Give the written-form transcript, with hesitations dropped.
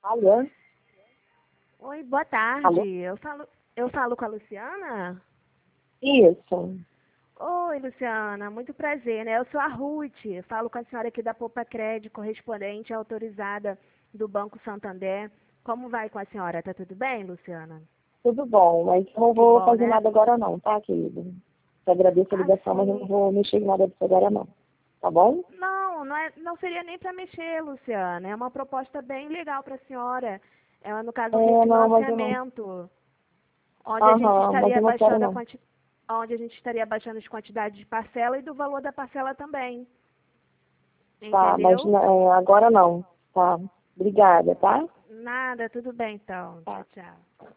Alô? Oi, boa Alô? tarde. Eu falo com a Luciana? Isso. Oi, Luciana, muito prazer, né? Eu sou a Ruth, falo com a senhora aqui da Poupa Crédito, correspondente autorizada do Banco Santander. Como vai com a senhora? Tá tudo bem, Luciana? Tudo bom, mas eu não Que vou bom, fazer né? nada agora não, tá, querido? Eu agradeço a ligação, mas eu não Assim, vou mexer em nada disso agora não. Tá bom? não seria nem para mexer, Luciana. É uma proposta bem legal para a senhora. É, no caso, um Não, mas eu não. refinanciamento, onde a gente Aham, mas estaria eu não quero baixando não. onde a gente estaria baixando as quantidades de parcela e do valor da parcela também. Tá, mas Entendeu? agora não. Tá. Obrigada, tá? Nada, tudo bem então. Tchau, Tá. tchau.